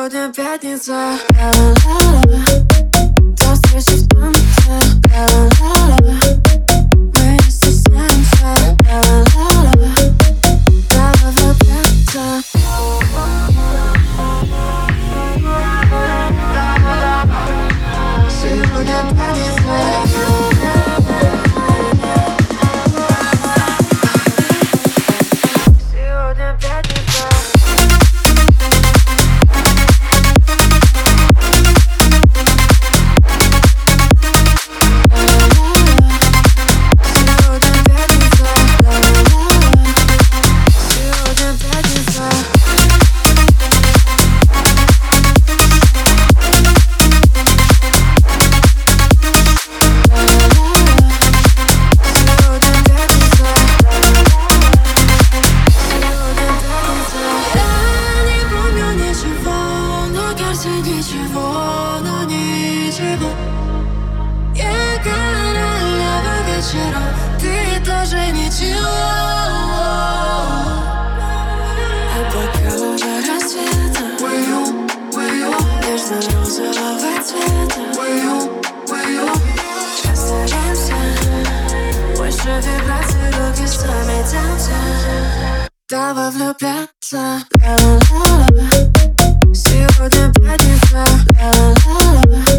Сегодня пятница, ла-ла-ла-ла. До встречи в танце, ла-ла-ла-ла. Мы не стесняемся, ла-ла-ла-ла. Давай влюбляться. Сегодня пятница. Ничего, но ничего. Я королева вечеров, ты тоже ничего. А пока до рассвета нежно-розового цвета останемся. Больше вибраций, руки сами тянутся. Давай влюбляться. Ла-ла-ла-ла. Сегодня пятница, ла-ла-ла-ла.